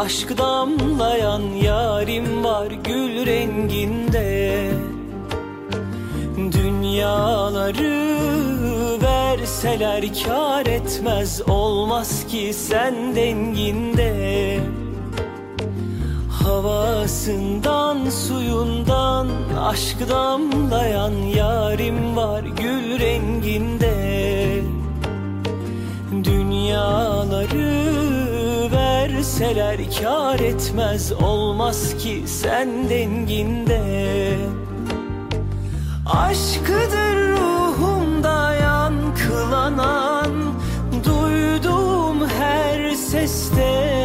aşk damlayan yarim var gül renginde. Dünyaları verseler kâr etmez, olmaz ki sen denginde. Havasından suyundan aşk damlayan yarim var gül renginde. Dünyaları verseler kâr etmez, olmaz ki sen denginde. Aşkıdır ruhumda yankılanan, duyduğum her seste.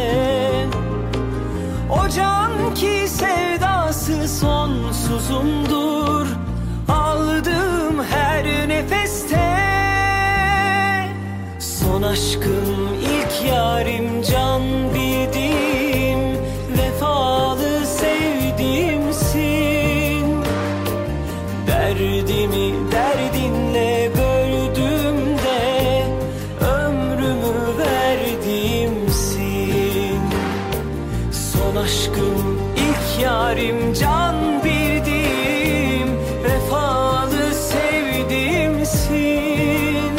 O can ki sevdası sonsuzumdur, aldığım her nefeste. Son aşkım, ilk yarim, can bildiğim, vefalı sevdiğimsin. Derdimi derdinle böldüğümde ömrümü verdiğimsin. Son aşkım, ilk yarim, can bildiğim, vefalı sevdiğimsin.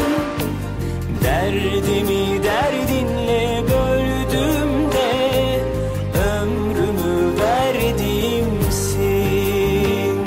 Derdimi derdinle böldüğümde ömrümü verdiğimsin.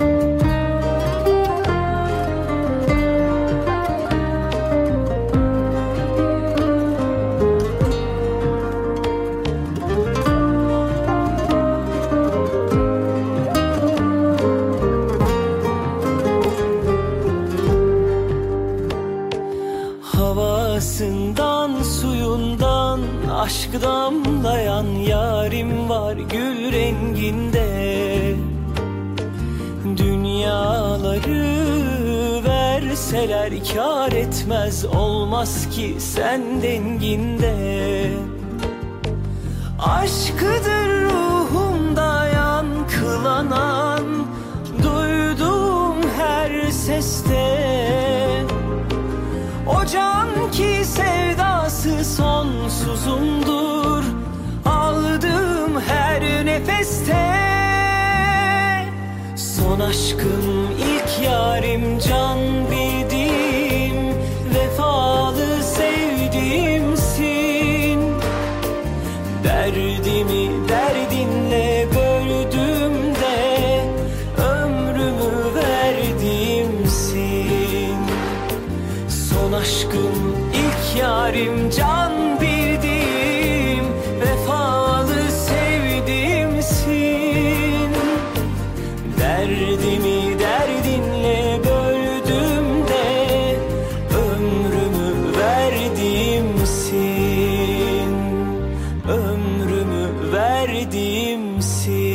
Havasından suyundan aşk damlayan yarim var gül renginde. Dünyaları verseler kâr etmez, olmaz ki sen denginde. Aşkıdır ruhumda yankılanan, duyduğum her seste. O can ki sevdası sonsuzumdur, aldığım her nefeste. Son aşkım, ilk yarim, can bildiğim, vefalı sevdiğimsin. Derdimi derdinle böldüğümde ömrümü verdiğimsin. Son aşkım, ilk yarim, can bildiğim, vefalı sevdiğimsin. Derdimi derdinle böldüğümde ömrümü verdiğimsin. Ömrümü verdiğimsin.